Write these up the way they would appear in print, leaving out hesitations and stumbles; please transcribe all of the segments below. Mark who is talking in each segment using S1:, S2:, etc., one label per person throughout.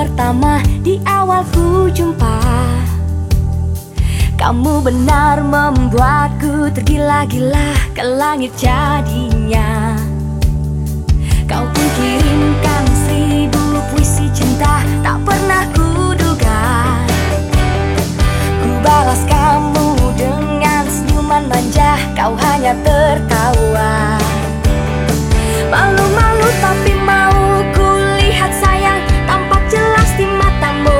S1: pertama di awal ku jumpa. Kamu benar membuatku tergila-gila, ke langit jadinya. Kau pun kirimkan 1000 puisi cinta, tak pernah kuduga. Ku balas kamu dengan senyuman manja, kau hanya tertawa. Malu-malu tapi mau ku lihat sayang, tampak jelas di matamu.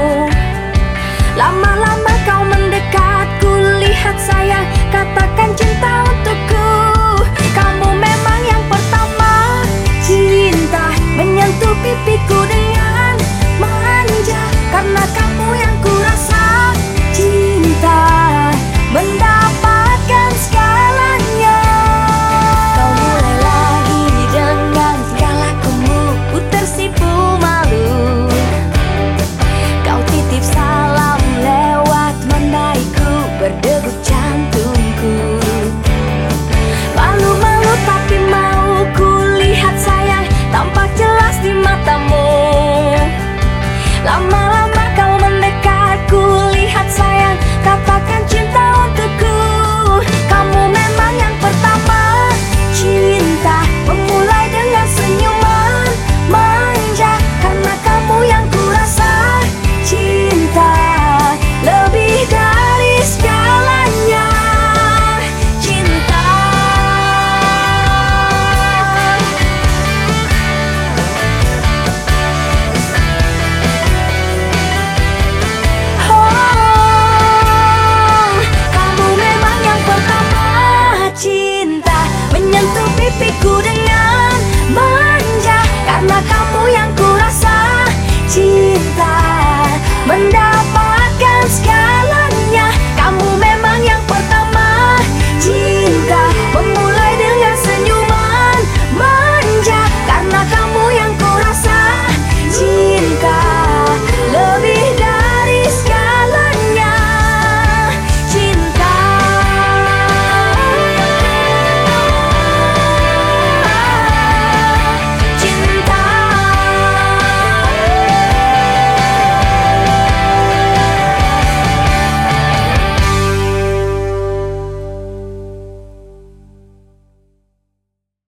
S1: Lama-lama kau mendekat, ku lihat sayang, katakan cinta untukku. Kamu memang yang pertama, cinta menyentuh pipiku dengan manja. Karena kamu yang ku rasa, cinta mendapatkan segalanya. Kau mulai lagi dengan tingkah lakumu, ku tersipu malu. Kau titip salam lewat mandaiku, berdegup jantung.